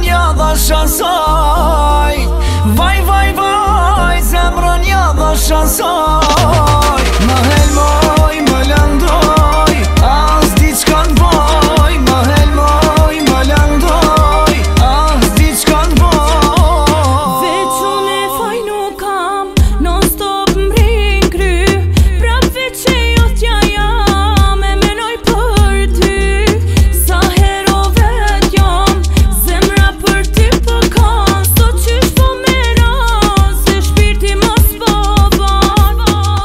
ja dhash asaj. Vaj, vaj, vaj, zemrën ja dhash asaj. Më helmoj, më lëndoj, as diçka n'boj. Më helmoj, më lëndoj, as diçka n'boj. Veç unë e faj nuk kam, non stop m'rin kry. Prap veç që jo t'ja jam, e menoj për ty. Sa hero vet jam, zemra për ty po kam. Sot qysh po me ran, se shpirti mos po ban.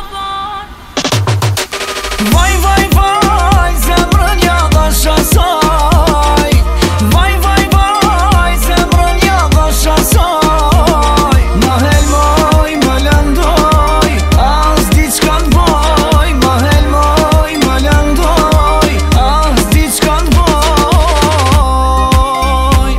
Vaj, vaj, vaj, zemrën ja dhash asaj. Vaj, vaj, vaj, zemrën ja dhash asaj. Më helmoj, më lëndoj, as diçka n'boj. Më helmoj, më lëndoj, as diçka n'boj.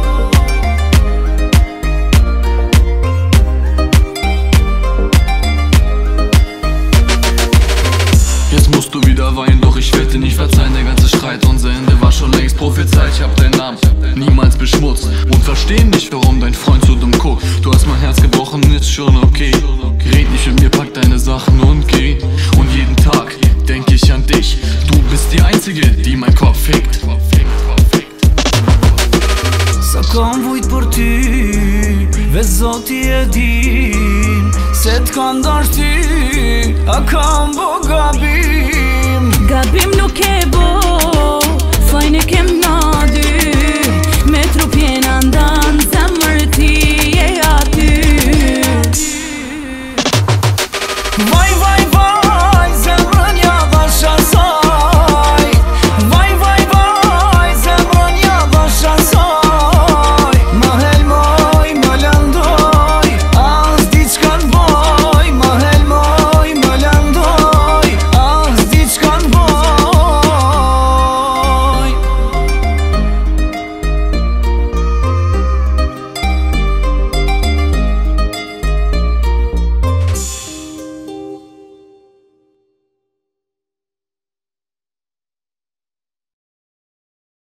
Jetzt musst du wieder weinen, doch ich werde dir nicht verzeihen. Der ganze Streit, unser Ende war schon längst prophezeit. Ich hab deinen Namen niemals beschmutzt und versteh nicht, warum dein Freund so dumm guckt. Du hast mein Herz gebrochen, ist schon okay. Red nicht mit mir, pack deine Sachen und geh. Und jeden Tag denk ich an dich. Du bist die Einzige, die mein Kopf fickt. Sa kam vujt për ty, veç Zoti e din. Se t'kam dash ty, a kam bo gabim. Gabim nuk e bo, fajn e kem